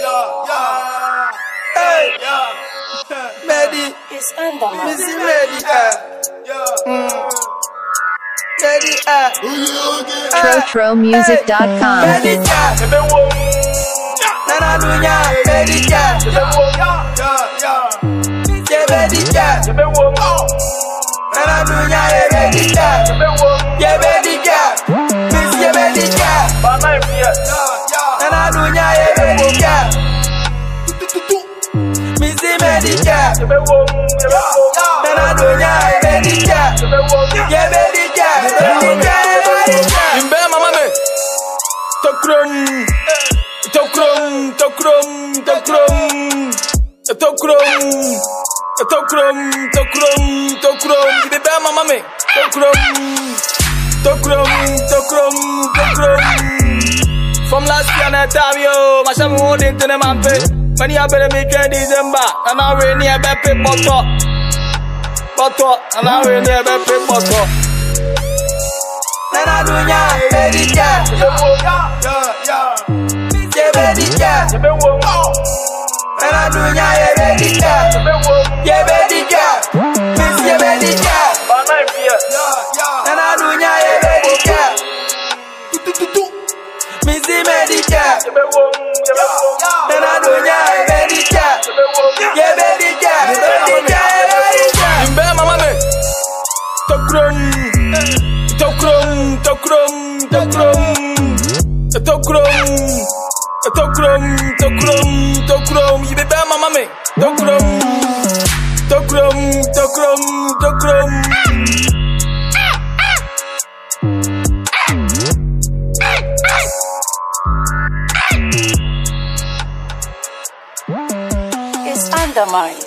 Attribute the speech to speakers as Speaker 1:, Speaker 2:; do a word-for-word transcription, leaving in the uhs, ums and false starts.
Speaker 1: yeah, yeah. Hey, yeah. Medi,
Speaker 2: It's Underman.
Speaker 1: Missy Medi, ah, yeah. Medi, ah.
Speaker 3: Trotro Music dot com.
Speaker 1: Medi, ah. Nana dunya, Medi, ah. Yeah, yeah. Yeah, Medi, ah. Nana dunya, Medi, ah. Yeah, Medi, ah. Miss, yeah, Medi, ah. Nana dunya, Medi, ah. Missy Medi, ah. Nana dunya, Medi, ah. Yeah, Medi, ah. Medi, ah.
Speaker 4: Imbe mama me Tokrom Tokrom Tokrom Tokrom Tokrom Tokrom Tokrom Tokrom Imbe mama me Tokrom Tokrom Tokrom Tokrom From last year na time yo Masha mo din to na mampe Mani abere me twa December and now we near be pick motor Motor and now we near be pick motor
Speaker 1: Nana dunya, Medi, ah. Yeah, yeah. Yeah, Medi, ah. Nana dunya, Medi, ah. Yeah, Medi, ah. Miss, yeah, Medi, ah. Nana dunya, Medi, ah. Missy Medi, ah. Nana dunya, Medi, ah. Yeah, Medi, ah. Medi, ah.
Speaker 4: Imbe mama me Tokrom Tokrom Tokrom Tokrom Tokrom Tokrom Tokrom Tokrom Imbe mama me Tokrom Tokrom Tokrom Tokrom
Speaker 2: It's Underman.